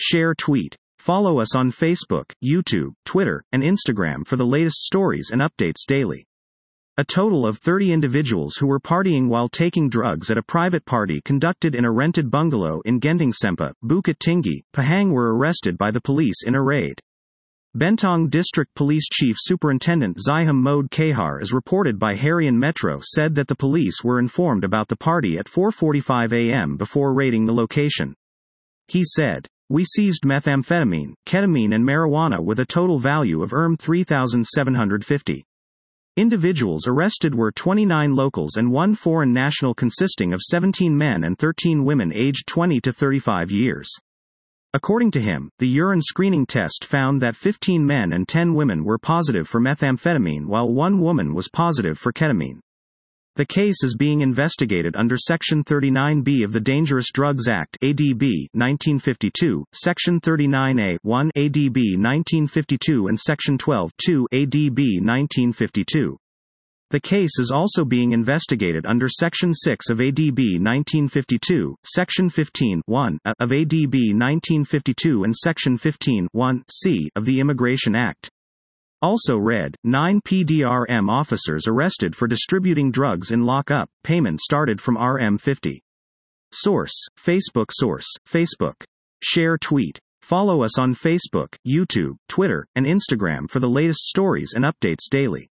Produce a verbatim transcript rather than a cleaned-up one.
Share tweet. Follow us on Facebook, YouTube, Twitter, and Instagram for the latest stories and updates daily. A total of thirty individuals who were partying while taking drugs at a private party conducted in a rented bungalow in Genting Sempa, Bukit Tinggi, Pahang were arrested by the police in a raid. Bentong District Police Chief Superintendent Ziham Mode Kahar, as reported by Harian Metro, said that the police were informed about the party at four forty-five a m before raiding the location. He said, "We seized methamphetamine, ketamine and marijuana with a total value of three thousand seven hundred fifty. Individuals arrested were twenty-nine locals and one foreign national consisting of seventeen men and thirteen women aged twenty to thirty-five years. According to him, the urine screening test found that fifteen men and ten women were positive for methamphetamine while one woman was positive for ketamine. The case is being investigated under Section thirty-nine B of the Dangerous Drugs Act A D B nineteen fifty-two, Section thirty-nine A one A D B nineteen fifty-two and Section twelve two A D B nineteen fifty-two. The case is also being investigated under Section six of A D B nineteen fifty-two, Section fifteen one A of A D B nineteen fifty-two and Section fifteen one C of the Immigration Act. Also read, nine P D R M officers arrested for distributing drugs in lockup, payment started from R M fifty. Source, Facebook. Source, Facebook. Share tweet. Follow us on Facebook, YouTube, Twitter, and Instagram for the latest stories and updates daily.